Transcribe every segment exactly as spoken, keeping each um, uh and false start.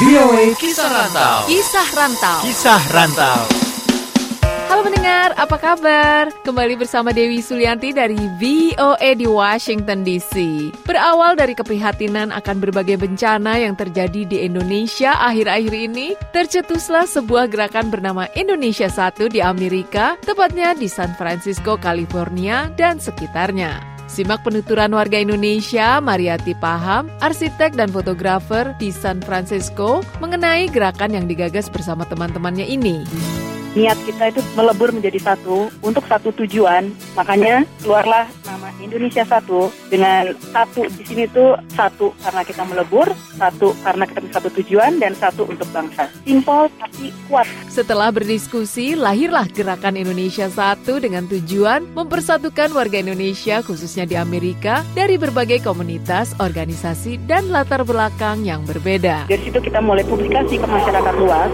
V O A Kisah Rantau. Kisah Rantau. Kisah Rantau. Halo pendengar, apa kabar? Kembali bersama Dewi Sulianti dari V O A di Washington D C. Berawal dari keprihatinan akan berbagai bencana yang terjadi di Indonesia akhir-akhir ini, tercetuslah sebuah gerakan bernama Indonesia Satu di Amerika, tepatnya di San Francisco, California, dan sekitarnya. Simak penuturan warga Indonesia, Mariati Paham, arsitek dan fotografer di San Francisco, mengenai gerakan yang digagas bersama teman-temannya ini. Niat kita itu melebur menjadi satu untuk satu tujuan, makanya keluarlah nama Indonesia Satu. Dengan satu di sini tuh satu karena kita melebur, satu karena kita punya satu tujuan, dan satu untuk bangsa. Simpel tapi kuat. Setelah berdiskusi, lahirlah gerakan Indonesia Satu dengan tujuan mempersatukan warga Indonesia khususnya di Amerika dari berbagai komunitas, organisasi, dan latar belakang yang berbeda. Dari situ kita mulai publikasi ke masyarakat luas,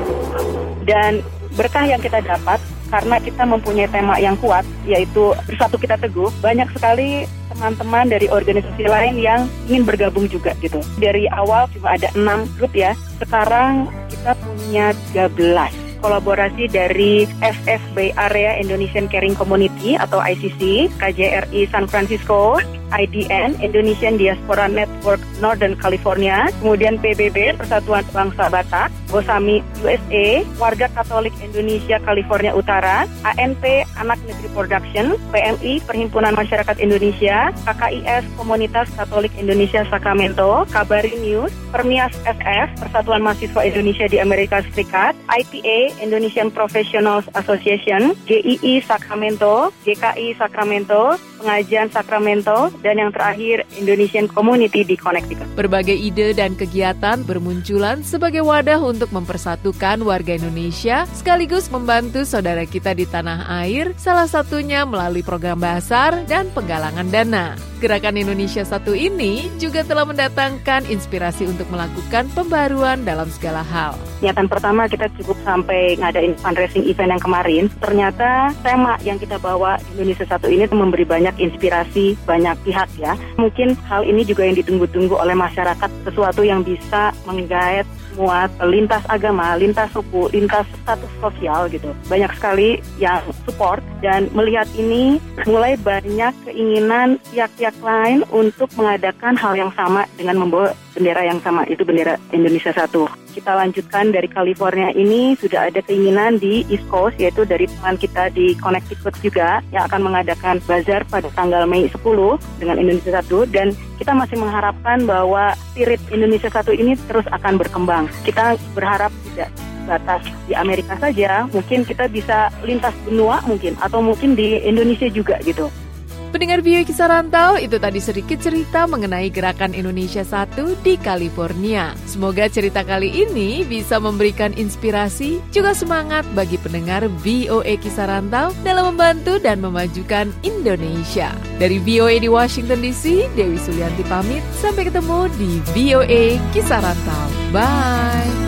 dan berkah yang kita dapat karena kita mempunyai tema yang kuat, yaitu Bersatu Kita Teguh. Banyak sekali teman-teman dari organisasi lain yang ingin bergabung juga gitu. Dari awal cuma ada enam grup ya, sekarang kita punya tiga belas. Kolaborasi dari S F B Area Indonesian Caring Community atau I C C, K J R I San Francisco, I D N Indonesian Diaspora Network Northern California, kemudian P B B Persatuan Bangsa Batak, Gosami U S A, Warga Katolik Indonesia California Utara, A N P Anak Negeri Production, P M I Perhimpunan Masyarakat Indonesia, K K I S Komunitas Katolik Indonesia Sacramento, Kabari News, Permias S F Persatuan Mahasiswa Indonesia di Amerika Serikat, I P A Indonesian Professionals Association, G I I Sacramento, G K I Sacramento, Pengajian Sacramento, dan yang terakhir Indonesian Community di Connecticut. Berbagai ide dan kegiatan bermunculan sebagai wadah untuk mempersatukan warga Indonesia sekaligus membantu saudara kita di tanah air, salah satunya melalui program Basar dan penggalangan dana. Gerakan Indonesia Satu ini juga telah mendatangkan inspirasi untuk melakukan pembaruan dalam segala hal. Niatan pertama kita cukup sampai ngadain fundraising event yang kemarin. Ternyata tema yang kita bawa Indonesia Satu ini memberi banyak inspirasi banyak pihak ya. Mungkin hal ini juga yang ditunggu-tunggu oleh masyarakat, sesuatu yang bisa menggait semua lintas agama, lintas suku, lintas status sosial gitu. Banyak sekali yang support, dan melihat ini mulai banyak keinginan pihak-pihak lain untuk mengadakan hal yang sama dengan membawa bendera yang sama, itu bendera Indonesia Satu. Kita lanjutkan dari California ini, sudah ada keinginan di East Coast, yaitu dari teman kita di Connecticut juga, yang akan mengadakan bazar pada tanggal Mei sepuluh dengan Indonesia Satu, dan kita masih mengharapkan bahwa spirit Indonesia Satu ini terus akan berkembang. Kita berharap tidak batas di Amerika saja, mungkin kita bisa lintas benua mungkin, atau mungkin di Indonesia juga gitu. Pendengar V O A Kisah Rantau, itu tadi sedikit cerita mengenai gerakan Indonesia Satu di California. Semoga cerita kali ini bisa memberikan inspirasi juga semangat bagi pendengar V O A Kisah Rantau dalam membantu dan memajukan Indonesia. Dari V O A di Washington D C, Dewi Sulianti pamit. Sampai ketemu di V O A Kisah Rantau. Bye!